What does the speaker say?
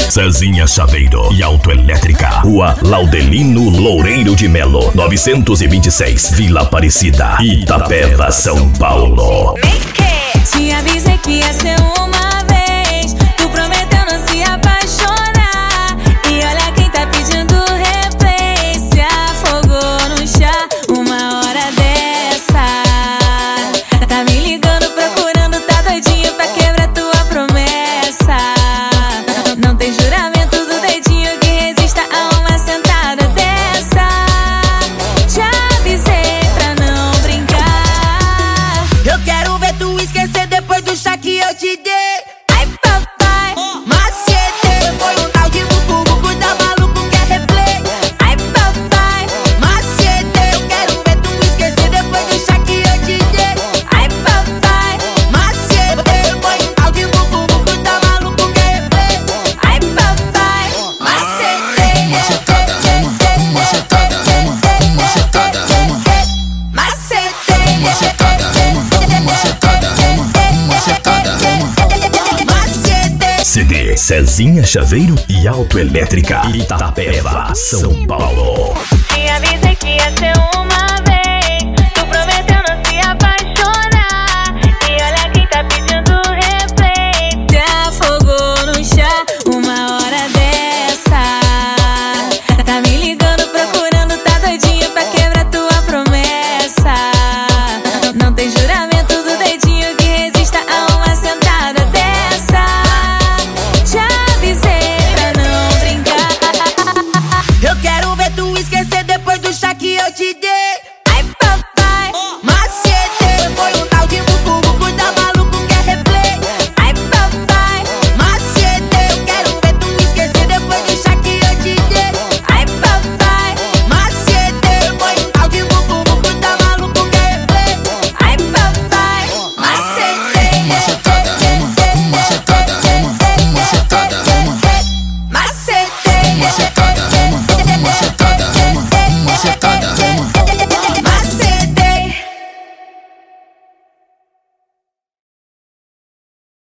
Cezinha Chaveiro e Autoelétrica. Rua Laudelino Loureiro de Melo, 926, Vila Aparecida, Itapeva, São Paulo. Te avisei que ia ser uma vez. Tu prometeu não se apaixonar. E olha quem tá pedindo replay. Se afogou no chá uma hora dessa. Tá me ligando, procurando, tá doidinho pra quebrar tua promessa. Não tem juramento do dedinho que resista a uma sentada dessa. Te avisei pra não brincar. Eu quero ver tu esquecer depois do chá que eu te dei. Ai, papai, Macete, foi um tal de bubu, tá maluco, quer replay. ai, papai, Macete, eu quero ver tu esquecer depois do chá que eu te dei. ai, papai, Macete, foi um tal de bubu, tá maluco, quer replay. ai, papai, Macete, Macetada, toma, macetada, toma, macetada, toma, macete, macetada, toma, macetada, toma, macetada, toma. macete. CD Cezinha Chaveiro e Autoelétrica, Itapeva, São Paulo. te avisei que ia ser uma